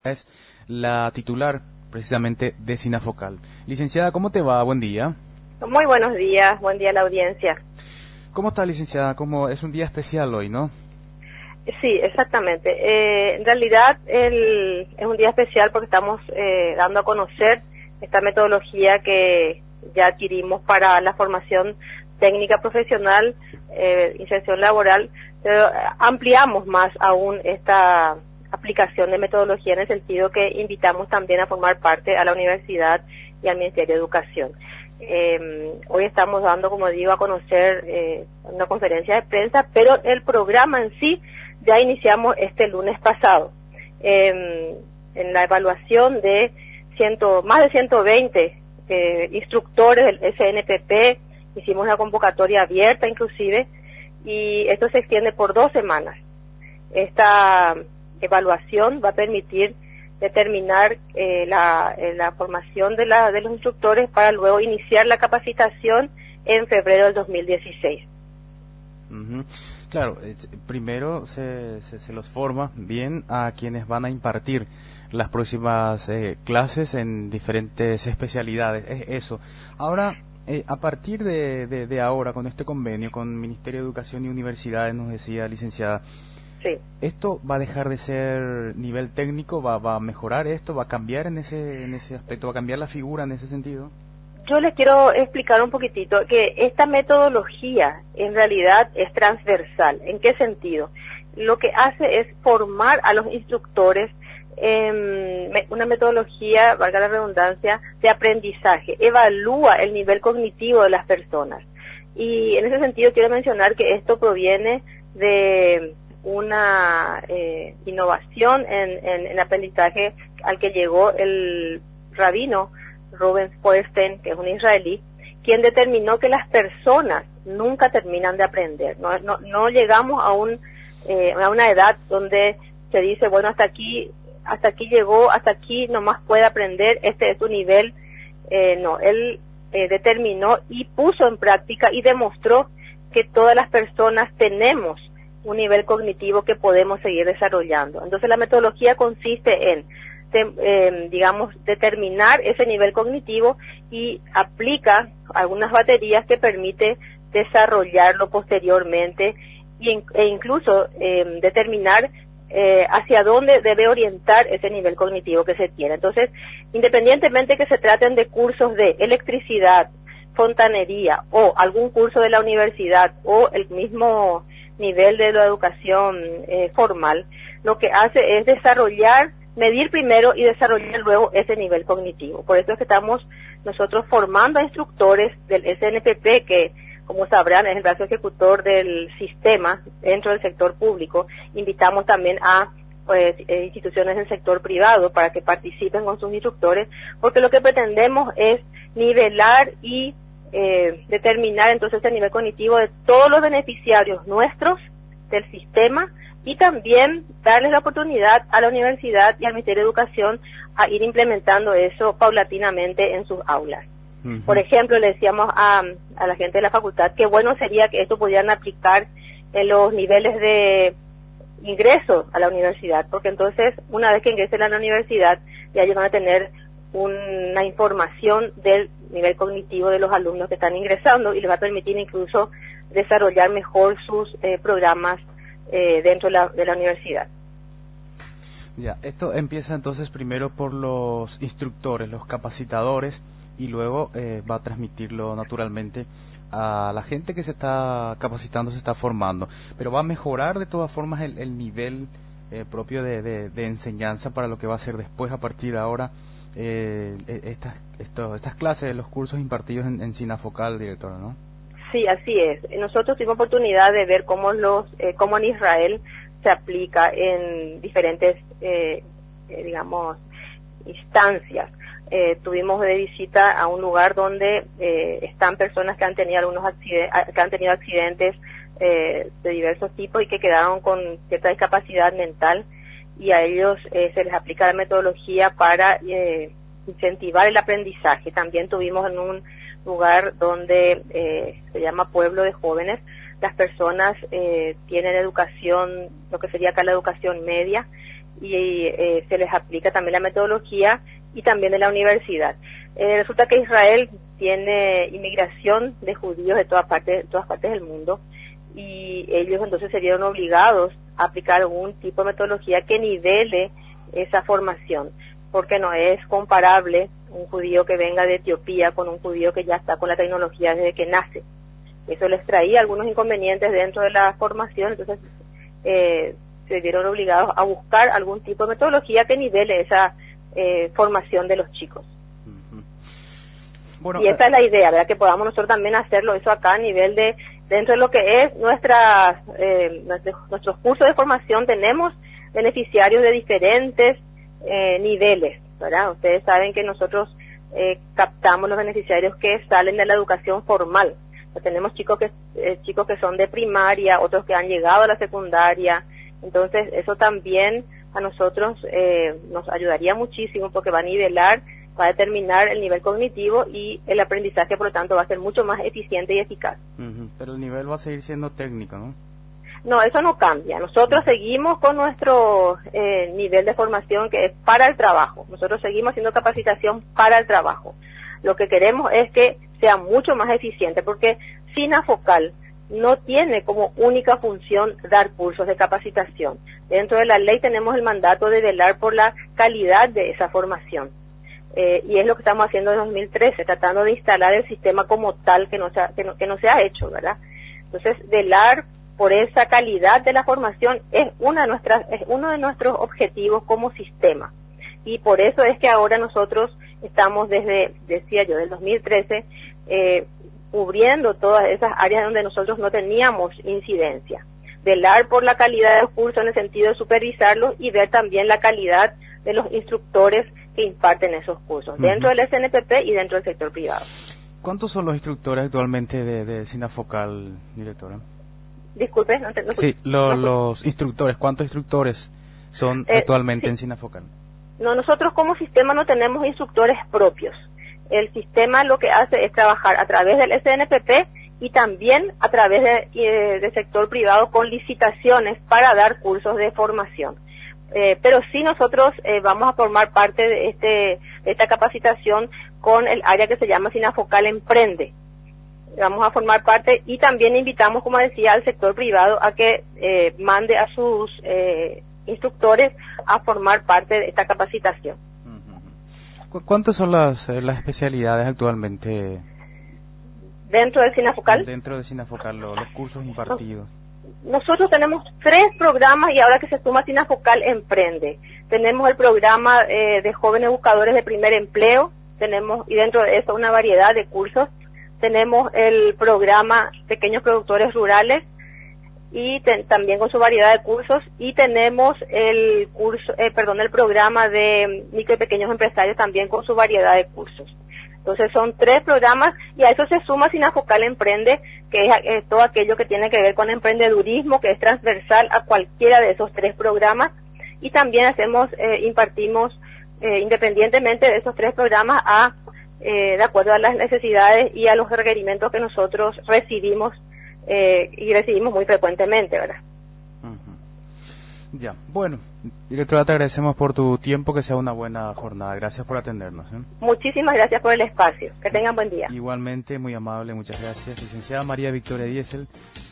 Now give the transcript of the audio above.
Es la titular precisamente de Sinafocal. Licenciada, ¿cómo te va? Buen día. Muy buenos días, buen día a la audiencia. ¿Cómo está, licenciada? ¿Cómo es un día especial hoy, no? Sí, exactamente. En realidad es un día especial porque estamos dando a conocer esta metodología que ya adquirimos para la formación técnica profesional, inserción laboral, pero ampliamos más aún esta aplicación de metodología en el sentido que invitamos también a formar parte a la universidad y al Ministerio de Educación. Hoy estamos dando, como digo, a conocer una conferencia de prensa, pero el programa en sí ya iniciamos este lunes pasado. En la evaluación de más de 120 instructores del SNPP, hicimos una convocatoria abierta inclusive, y esto se extiende por 2 semanas. Esta evaluación va a permitir determinar la formación de los instructores para luego iniciar la capacitación en febrero del 2016. Uh-huh. Claro, primero se los forma bien a quienes van a impartir las próximas clases en diferentes especialidades, es eso. Ahora, a partir de ahora, con este convenio con Ministerio de Educación y Universidades, nos decía licenciada, sí. ¿Esto va a dejar de ser nivel técnico? ¿Va a mejorar esto? ¿Va a cambiar en ese aspecto? ¿Va a cambiar la figura en ese sentido? Yo les quiero explicar un poquitito que esta metodología en realidad es transversal. ¿En qué sentido? Lo que hace es formar a los instructores en una metodología, valga la redundancia, de aprendizaje. Evalúa el nivel cognitivo de las personas. Y en ese sentido quiero mencionar que esto proviene de una innovación en el aprendizaje al que llegó el rabino Rubens Feuerstein, que es un israelí, quien determinó que las personas nunca terminan de aprender. No llegamos a una edad donde se dice, bueno, hasta aquí llegó, hasta aquí nomás puede aprender, este es su nivel. No, él determinó y puso en práctica y demostró que todas las personas tenemos un nivel cognitivo que podemos seguir desarrollando. Entonces la metodología consiste en determinar ese nivel cognitivo y aplica algunas baterías que permite desarrollarlo posteriormente e incluso determinar hacia dónde debe orientar ese nivel cognitivo que se tiene. Entonces, independientemente que se traten de cursos de electricidad, fontanería o algún curso de la universidad o el mismo nivel de la educación formal, lo que hace es medir primero y desarrollar luego ese nivel cognitivo. Por eso es que estamos nosotros formando a instructores del SNPP, que como sabrán es el brazo ejecutor del sistema dentro del sector público. Invitamos también a instituciones del sector privado para que participen con sus instructores, porque lo que pretendemos es nivelar y determinar entonces el nivel cognitivo de todos los beneficiarios nuestros del sistema y también darles la oportunidad a la universidad y al Ministerio de Educación a ir implementando eso paulatinamente en sus aulas. Uh-huh. Por ejemplo, le decíamos a la gente de la facultad que bueno sería que esto pudieran aplicar en los niveles de ingreso a la universidad, porque entonces una vez que ingresen a la universidad ya ellos van a tener una información del nivel cognitivo de los alumnos que están ingresando y les va a permitir incluso desarrollar mejor sus programas dentro de la universidad. Ya, esto empieza entonces primero por los instructores, los capacitadores, y luego va a transmitirlo naturalmente a la gente que se está capacitando, se está formando. Pero va a mejorar de todas formas el nivel propio de enseñanza para lo que va a ser después, a partir de ahora, estas clases, los cursos impartidos en Sinafocal, directora, ¿no? Sí, así es. Nosotros tuvimos oportunidad de ver cómo en Israel se aplica en diferentes, instancias. Tuvimos de visita a un lugar donde están personas que han tenido accidentes de diversos tipos y que quedaron con cierta discapacidad mental, y a ellos se les aplica la metodología para incentivar el aprendizaje. También tuvimos en un lugar donde se llama Pueblo de Jóvenes. Las personas tienen educación, lo que sería acá la educación media, y se les aplica también la metodología y también de la universidad. Resulta que Israel tiene inmigración de judíos de todas partes del mundo, y ellos entonces se vieron obligados a aplicar algún tipo de metodología que nivele esa formación, porque no es comparable un judío que venga de Etiopía con un judío que ya está con la tecnología desde que nace. Eso les traía algunos inconvenientes dentro de la formación, entonces se vieron obligados a buscar algún tipo de metodología que nivele esa formación de los chicos. Bueno, y esa es la idea, ¿verdad? Que podamos nosotros también hacerlo eso acá a nivel de, dentro de lo que es nuestros cursos de formación, tenemos beneficiarios de diferentes niveles, ¿verdad? Ustedes saben que nosotros captamos los beneficiarios que salen de la educación formal. O sea, tenemos chicos que son de primaria, otros que han llegado a la secundaria. Entonces eso también a nosotros nos ayudaría muchísimo, porque va a nivelar, va a determinar el nivel cognitivo, y el aprendizaje por lo tanto va a ser mucho más eficiente y eficaz. Pero el nivel va a seguir siendo técnico, ¿no? No, eso no cambia. Nosotros seguimos con nuestro nivel de formación, que es para el trabajo. Nosotros seguimos haciendo capacitación para el trabajo. Lo que queremos es que sea mucho más eficiente, porque SINAFOCAL no tiene como única función dar cursos de capacitación. Dentro de la ley tenemos el mandato de velar por la calidad de esa formación. Y es lo que estamos haciendo en 2013, tratando de instalar el sistema como tal, que no se ha hecho, ¿verdad? Entonces, velar por esa calidad de la formación es uno de nuestros objetivos como sistema. Y por eso es que ahora nosotros estamos del 2013, cubriendo todas esas áreas donde nosotros no teníamos incidencia. Velar por la calidad del curso en el sentido de supervisarlos, y ver también la calidad de los instructores que imparten esos cursos, dentro del SNPP y dentro del sector privado. ¿Cuántos son los instructores actualmente de SINAFOCAL, directora? Disculpe, no entiendo. Sí, los instructores, ¿cuántos instructores son actualmente en SINAFOCAL? No, nosotros como sistema no tenemos instructores propios. El sistema lo que hace es trabajar a través del SNPP y también a través del sector privado con licitaciones para dar cursos de formación. Pero sí nosotros vamos a formar parte de esta capacitación con el área que se llama SINAFOCAL Emprende. Vamos a formar parte, y también invitamos, como decía, al sector privado a que mande a sus instructores a formar parte de esta capacitación. ¿Cuántas son las especialidades actualmente dentro del SINAFOCAL? Dentro de SINAFOCAL, los cursos impartidos. Nosotros tenemos 3 programas, y ahora que se suma SINAFOCAL Emprende. Tenemos el programa de jóvenes buscadores de primer empleo, y dentro de eso una variedad de cursos. Tenemos el programa Pequeños Productores Rurales, y también con su variedad de cursos, y tenemos el programa de micro y pequeños empresarios, también con su variedad de cursos. Entonces son 3 programas, y a eso se suma SINAFOCAL Emprende, que es todo aquello que tiene que ver con emprendedurismo, que es transversal a cualquiera de esos 3 programas, y también impartimos independientemente de esos 3 programas de acuerdo a las necesidades y a los requerimientos que nosotros recibimos, y recibimos muy frecuentemente, ¿verdad? Ya, bueno, directora, te agradecemos por tu tiempo, que sea una buena jornada. Gracias por atendernos. Muchísimas gracias por el espacio. Que tengan buen día. Igualmente, muy amable, muchas gracias. Licenciada María Victoria Diesel,